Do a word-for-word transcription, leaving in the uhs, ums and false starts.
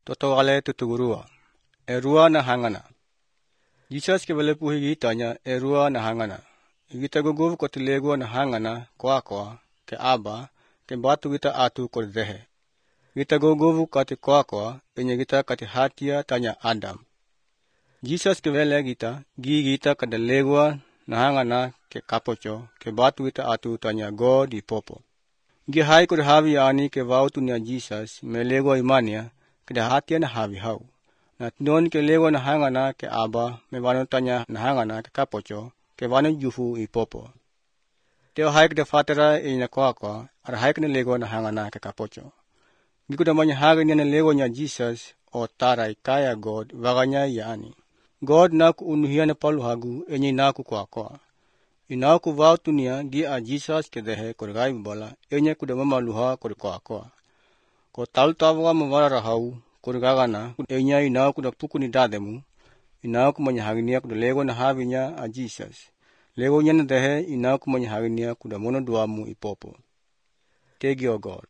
totogale tutugurua. Erua na hangana. Jesus ke bele puhi gitanya erua na hangana. Gita guguv ko tilegua na hangana kwa kwa ke aba ke batu gita atu ko dehe. Gita guguv kati kwa kwa enye gita kati hatia tanya Adam. Jesus ke bele gita gi gita kada legua na hangana ke kapocho ke batu gita atu tanya God di popo. Gi hai ko havi ani ke vautu nia Jesus me legua imania ke hatia na havi hau. Na non ke legua na hangana ke aba me vano tanya na hangana ke kapocho ke vano jufu i popo. Teo hai ke fatera e na kwa kwa ar hai ke legua na hangana ke kapocho. Giku da manya hagi ni na legua nia Jesus o tarai kaya God vaganya yani. God naku unuhia na palu hagu enye naku kwa kwa. Inaku vautu nia gi a Jesus ke dehe korgai bola enye kuda mama luha kor kwa kwa. Ko tal tawa mawara rahau korgagana enye inaku kuda pukuni dademu. Inaku manya hagi nia kuda legua na havinya a Jesus. Legua nia na dehe inaku manya hagi nia kuda mono duamu ipopo. Thank you, God.